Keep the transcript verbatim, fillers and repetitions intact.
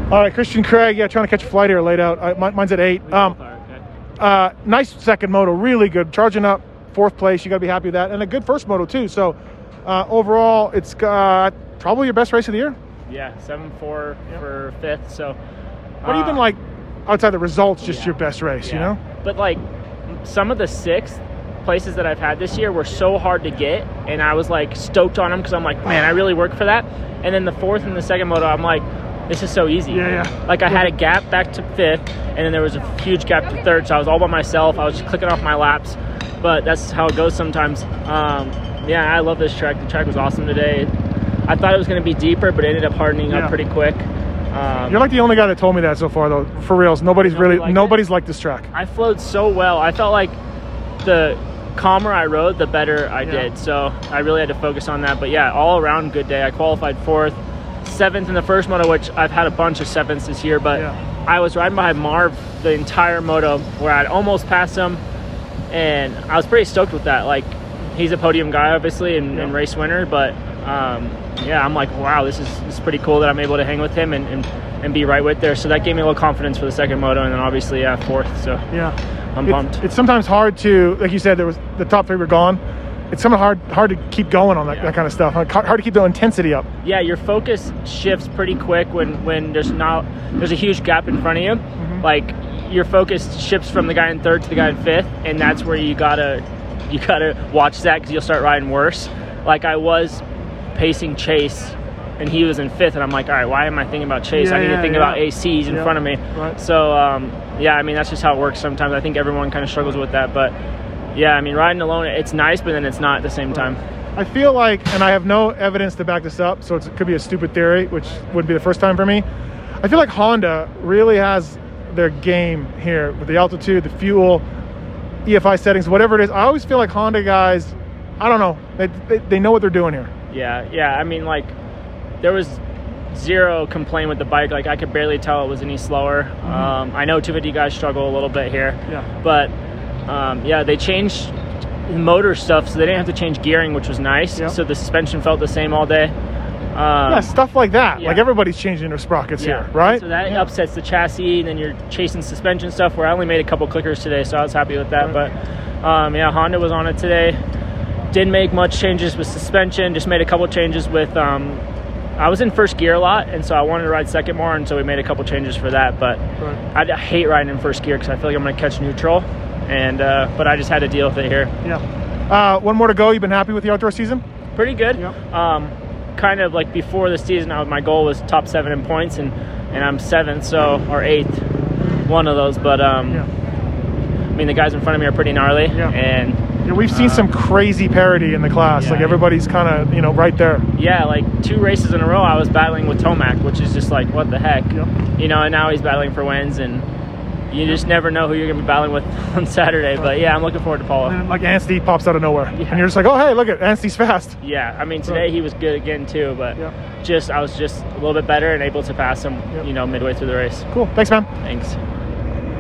All right, Christian Craig, yeah, trying to catch a flight here, laid out. Uh, mine- mine's at eight. Um, uh, nice second moto, really good. Charging up, fourth place, you got to be happy with that. And a good first moto, too. So, uh, overall, it's uh, probably your best race of the year. Yeah, seven four yeah. for fifth. So, But uh, even, like, outside the results, just yeah. your best race, yeah. you know? But, like, some of the sixth places that I've had this year were so hard to get, and I was, like, stoked on them because I'm like, man, I really worked for that. And then the fourth and the second moto, I'm like, this is so easy. Yeah, yeah. Like, I yeah. had a gap back to fifth, and then there was a huge gap to third, so I was all by myself. I was just clicking off my laps, but that's how it goes sometimes. Um, yeah, I love this track. The track was awesome today. I thought it was going to be deeper, but it ended up hardening yeah. up pretty quick. Um, You're like the only guy that told me that so far, though. For reals, nobody's really liked nobody's it. liked this track. I flowed so well. I felt like the calmer I rode, the better I yeah. did. So I really had to focus on that. But yeah, all around good day. I qualified fourth. Seventh in the first moto, which I've had a bunch of sevenths this year, but yeah. I was riding behind Marv the entire moto where I'd almost passed him, and I was pretty stoked with that. Like, he's a podium guy, obviously, and, yeah. and race winner, but um, yeah, I'm like, wow, this is, this is pretty cool that I'm able to hang with him and, and, and be right with there. So that gave me a little confidence for the second moto, and then obviously, yeah, fourth. So yeah, I'm it's, pumped. It's sometimes hard to, like you said, there was the top three were gone. It's sometimes hard hard to keep going on that, yeah. that kind of stuff. Hard, hard to keep the intensity up. Yeah, your focus shifts pretty quick when, when there's not there's a huge gap in front of you. Mm-hmm. Like, your focus shifts from the guy in third to the guy in fifth, and that's where you gotta you gotta watch that because you'll start riding worse. Like, I was pacing Chase, and he was in fifth, and I'm like, all right, why am I thinking about Chase? Yeah, I need yeah, to think yeah. about A Cs in yeah. front of me. Right. So um, yeah, I mean, that's just how it works sometimes. I think everyone kind of struggles with that, but. Yeah, I mean, riding alone, it's nice, but then it's not at the same time. I feel like, and I have no evidence to back this up, so it's, it could be a stupid theory, which would be the first time for me. I feel like Honda really has their game here with the altitude, the fuel, E F I settings, whatever it is. I always feel like Honda guys, I don't know, they, they, they know what they're doing here. Yeah, yeah. I mean, like, there was zero complaint with the bike. Like, I could barely tell it was any slower. Mm-hmm. Um, I know two fifty guys struggle a little bit here, yeah. but... Um, yeah, they changed motor stuff, so they didn't have to change gearing, which was nice. Yep. So the suspension felt the same all day. Um, yeah, stuff like that. Yeah. Like, everybody's changing their sprockets yeah. here, right? So that yeah. upsets the chassis, and then you're chasing suspension stuff, where I only made a couple clickers today, so I was happy with that. Right. But, um, yeah, Honda was on it today. Didn't make much changes with suspension, just made a couple changes with... Um, I was in first gear a lot, and so I wanted to ride second more, and so we made a couple changes for that. But right. I, I hate riding in first gear because I feel like I'm going to catch neutral. And uh, but I just had to deal with it here. Yeah. Uh, one more to go. You've been happy with the outdoor season? Pretty good. Yep. Um, kind of like before the season, I, my goal was top seven in points, and, and I'm seventh, so or eighth, one of those. But um, yeah. I mean, the guys in front of me are pretty gnarly. Yeah. And yeah, we've seen uh, some crazy parity in the class. Yeah, like, everybody's kind of, you know, right there. Yeah, like two races in a row, I was battling with Tomac, which is just like, what the heck, yep. you know. And now he's battling for wins, and. You just never know who you're going to be battling with on Saturday. But, yeah, I'm looking forward to Paulo. And like, Anstey pops out of nowhere. Yeah. And you're just like, oh, hey, look at Anstey's fast. Yeah, I mean, today he was good again, too. But yeah. just I was just a little bit better and able to pass him, yep. you know, midway through the race. Cool. Thanks, man. Thanks.